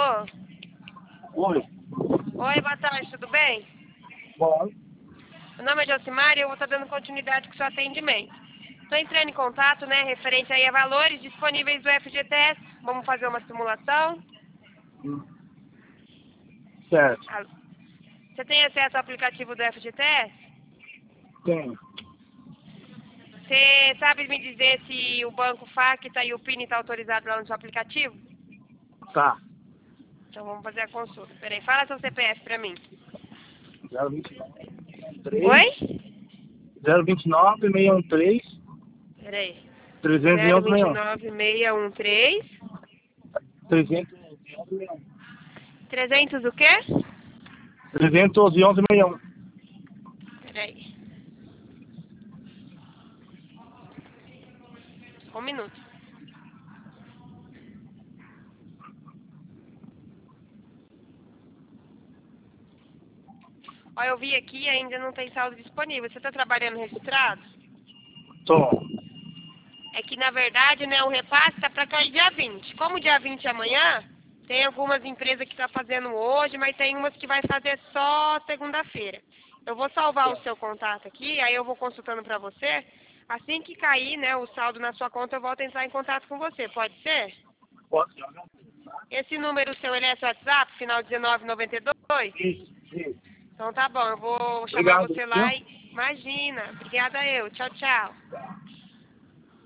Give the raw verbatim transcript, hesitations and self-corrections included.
Alô? Oi. Oi, boa tarde, tudo bem? Bom. Meu nome é Josimar e eu vou estar dando continuidade com o seu atendimento. Estou entrando em contato, né, referente aí a valores disponíveis do F G T S. Vamos fazer uma simulação. Hum. Certo. Ah, Você tem acesso ao aplicativo do F G T S? Tenho. Você sabe me dizer se o banco Facta e o P I N está autorizado lá no seu aplicativo? Tá. Então vamos fazer a consulta. Peraí, fala seu C P F para mim. zero vinte e nove, três, Oi? zero vinte e nove, seiscentos e treze, Peraí. trezentos e zero onze, vinte sessenta e e um. nove, seiscentos e treze. trezentos e onze, sessenta e um. trezentos o quê? trezentos e onze, sessenta e um. Peraí. Um minuto. Ó, eu vi aqui e ainda não tem saldo disponível. Você está trabalhando registrado? Tô. É que, na verdade, né, o repasse está para cair dia vinte. Como dia vinte é amanhã, tem algumas empresas que estão fazendo hoje, mas tem umas que vai fazer só segunda-feira. Eu vou salvar o seu contato aqui, aí eu vou consultando para você. Assim que cair, né, o saldo na sua conta, eu volto a entrar em contato com você. Pode ser? Pode. Esse número seu, ele é seu WhatsApp, final dezenove noventa e dois? Isso, isso. Então tá bom, eu vou chamar Obrigado, você viu? lá e... Imagina. Obrigada eu. Tchau, tchau.